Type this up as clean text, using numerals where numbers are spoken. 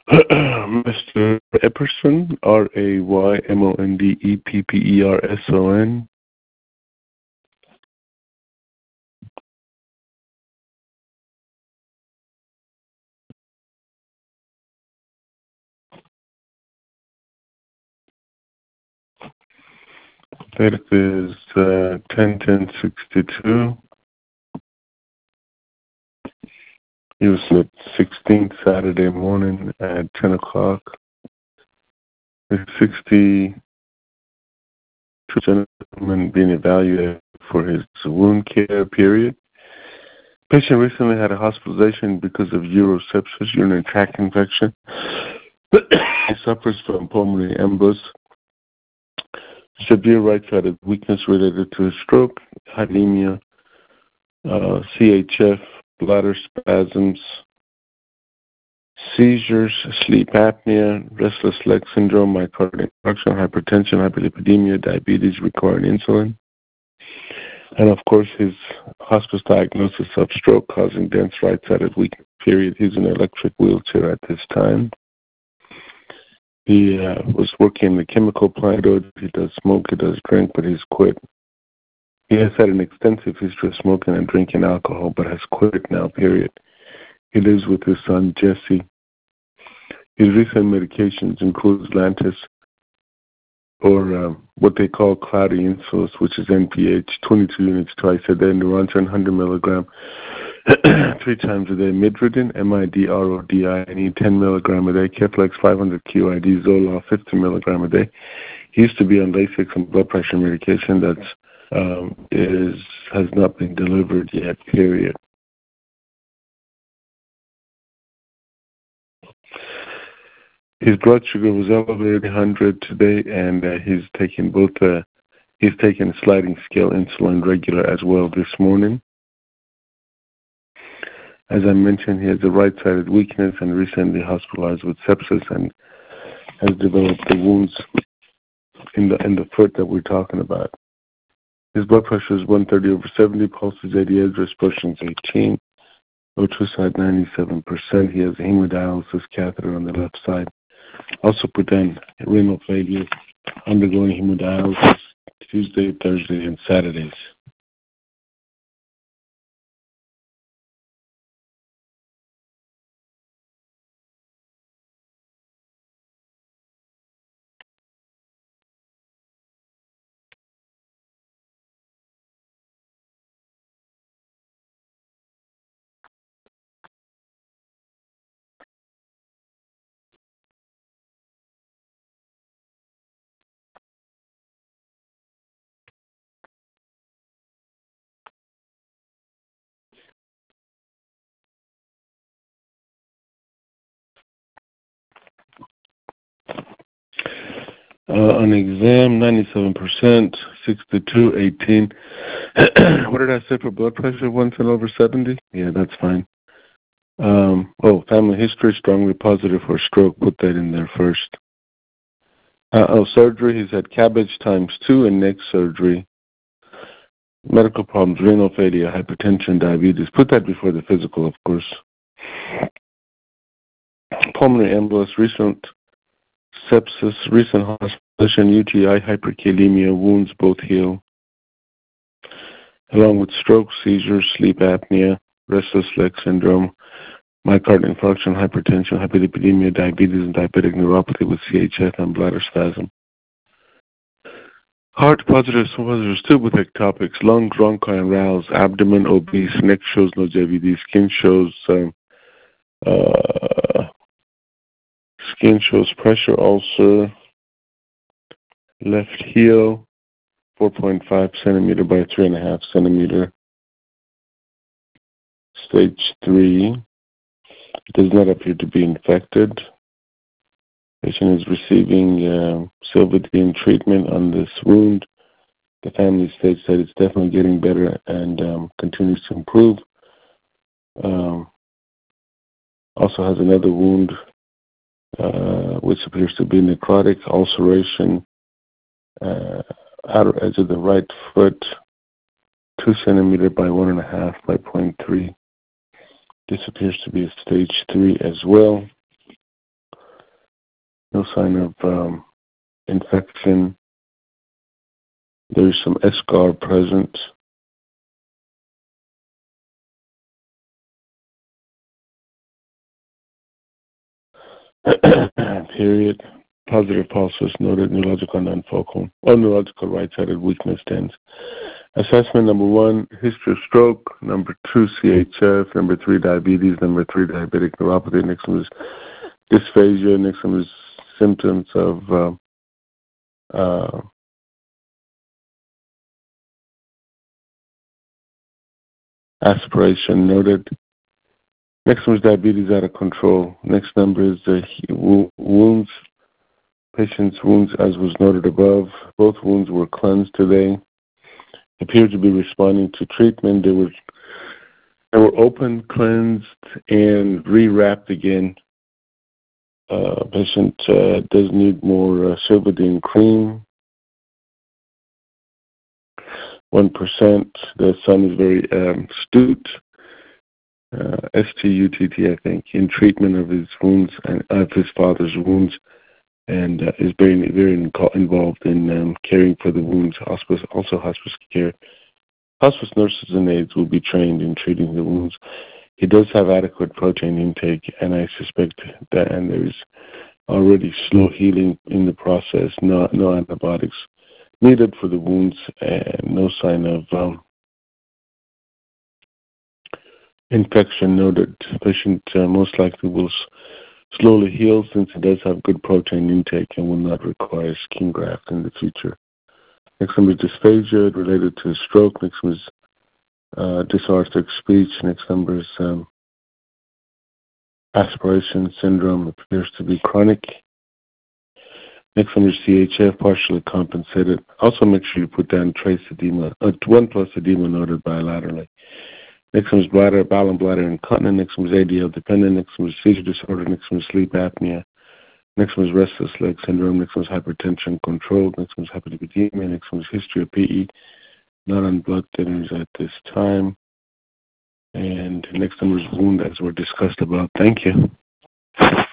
Mr. Epperson, Raymondepperson. That is 10/10/62. He was the 16th Saturday morning at 10 o'clock. The 62 gentleman being evaluated for his wound care period. Patient recently had a hospitalization because of urosepsis, urinary tract infection. He suffers from pulmonary embolus, severe right-sided weakness related to a stroke, anemia, CHF, bladder spasms, seizures, sleep apnea, restless leg syndrome, myocardial infarction, hypertension, hyperlipidemia, diabetes requiring insulin. And of course, his hospice diagnosis of stroke causing dense right-sided weakness period. He's in an electric wheelchair at this time. He was working in the chemical plant. He does smoke, he does drink, but he's quit. He has had an extensive history of smoking and drinking alcohol, but has quit now, period. He lives with his son, Jesse. His recent medications include Lantus, or what they call cloudy insulin, which is NPH, 22 units twice a day, Neurontin 100 milligram 3 times a day, Midrodin, MIDRODINE 10 milligram a day, Keflex 500 QID, Zoloft 50 milligram a day. He used to be on Lasix and blood pressure medication that has not been delivered yet, period. His blood sugar was elevated 100 today, and he's taking sliding scale insulin regular as well this morning. As I mentioned, he has a right-sided weakness and recently hospitalized with sepsis and has developed the wounds in the foot that we're talking about. His blood pressure is 130/70, pulse is 88, respiration is 18, O2 side 97%. He has a hemodialysis catheter on the left side. Also put down renal failure, undergoing hemodialysis Tuesday, Thursday, and Saturdays. On exam, 97%, 62, 18. What did I say for blood pressure? 110/70? Yeah, that's fine. Family history, strongly positive for stroke. Put that in there first. Surgery, he's had cabbage ×2 and neck surgery. Medical problems, renal failure, hypertension, diabetes. Put that before the physical, of course. Pulmonary embolus, recent sepsis, recent hospitalization, UTI, hyperkalemia, wounds both heal. Along with stroke, seizures, sleep apnea, restless leg syndrome, myocardial infarction, hypertension, hyperlipidemia, diabetes, and diabetic neuropathy with CHF and bladder spasm. Heart positives too with ectopics, lung, bronchi, and rales, abdomen, obese, neck shows no JVD, skin shows pressure ulcer, left heel, 4.5 centimeter by 3.5 centimeter, stage 3. Does not appear to be infected. Patient is receiving Silvadene treatment on this wound. The family states that it's definitely getting better and continues to improve. Also has another wound which appears to be necrotic, ulceration, outer edge of the right foot, 2 centimeter by 1.5 by 0.3. This appears to be a stage 3 as well. No sign of infection. There's some eschar present. Period. Positive pulses noted. Neurological non-focal. Neurological right-sided weakness stands. Assessment number 1, history of stroke. Number 2, CHF. Number 3, diabetes. Number 3, diabetic neuropathy. Next one is dysphagia. Next one is symptoms of aspiration noted. Next one is diabetes out of control. Next number is wounds. Patient's wounds, as was noted above. Both wounds were cleansed today. Appeared to be responding to treatment. They were open, cleansed, and rewrapped again. Patient does need more Silvadene cream. 1%. The son is very astute. STUTT, I think, in treatment of his wounds and of his father's wounds, and is very, very involved in caring for the wounds. Hospice care. Hospice nurses and aides will be trained in treating the wounds. He does have adequate protein intake, and I suspect that, and there is already slow healing in the process. No antibiotics needed for the wounds, and no sign of infection noted. The patient most likely will slowly heal since he does have good protein intake and will not require skin graft in the future. Next one is dysphagia related to stroke. Next one is dysarthric speech. Next number is aspiration syndrome. Appears to be chronic. Next one is CHF, partially compensated. Also make sure you put down trace edema, 1+ edema noted bilaterally. Next one is bladder, bowel and bladder incontinent. Next one is ADL dependent. Next one is seizure disorder. Next one is sleep apnea. Next one is restless leg syndrome. Next one is hypertension controlled. Next one is hyperlipidemia. Next one is history of PE. Not on blood thinners at this time. And next number is wound, as we're discussed about. Thank you.